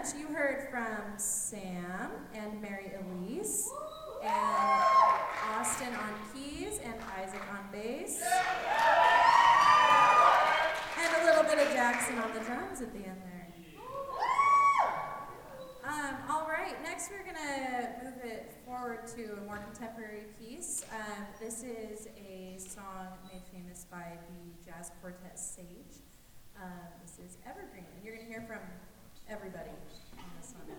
much. You heard from Sam and Mary Elise, and Austin on keys, and Isaac on bass, and a little bit of Jackson on the drums at the end there. All right, next we're gonna move it forward to a more contemporary piece. This is a song made famous by the jazz quartet Sage. This is Evergreen, and you're gonna hear from everybody on this one.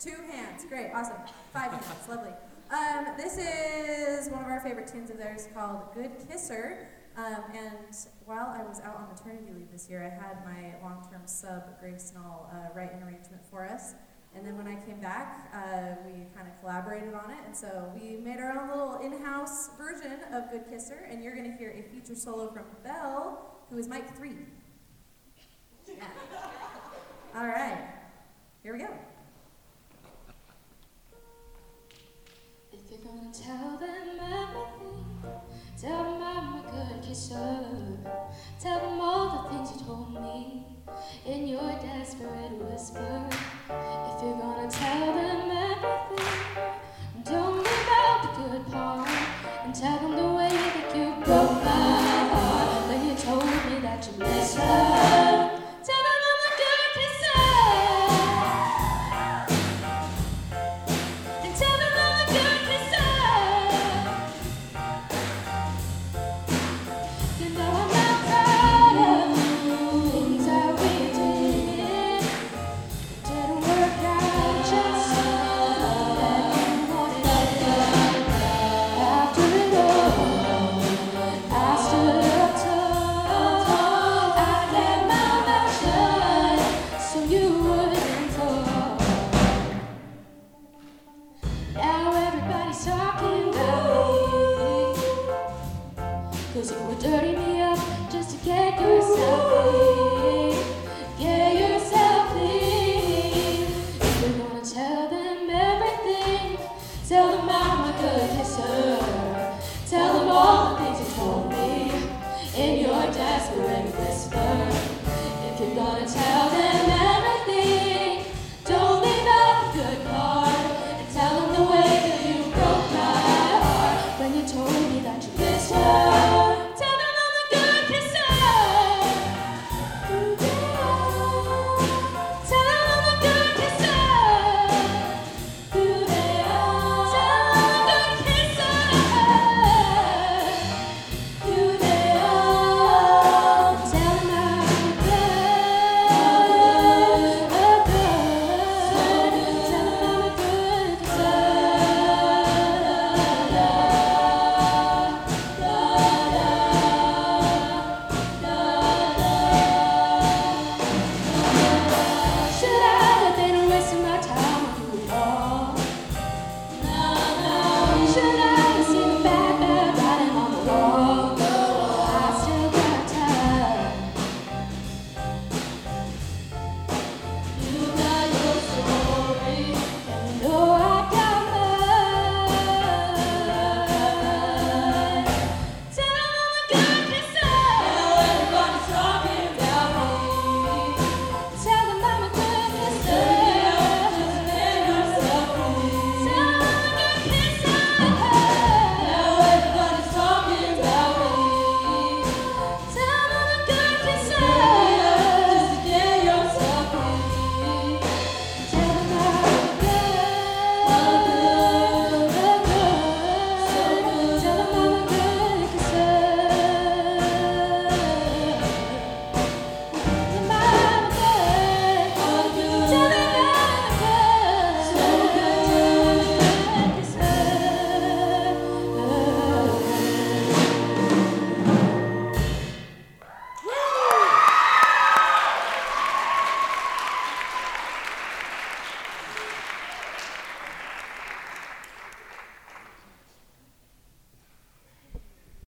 2 hands, great, awesome. 5 hands, lovely. This is one of our favorite tunes of theirs called Good Kisser. And while I was out on maternity leave this year, I had my long-term sub, Grace Null, write an arrangement for us. And then when I came back, we kind of collaborated on it. And so we made our own little in-house version of Good Kisser. And you're going to hear a feature solo from Belle, who is mic 3. Yeah. All right. Here we go. If you're gonna tell them everything, tell them I'm a good kisser. Tell them all the things you told me in your desperate whisper. If you're gonna tell them everything, don't leave out the good part. And tell them the way that you broke my heart when you told me that you miss her. Tell them I'm a good kisser. And tell them I'm a good kisser. You know I'm not proud of things I really did. It didn't work out just like you wanted it. After it all, I stood up tall. I kept my mouth shut so you wouldn't fall. Now everybody's talking about me, 'cause you were dirtying me up just to get yourself free. Yeah,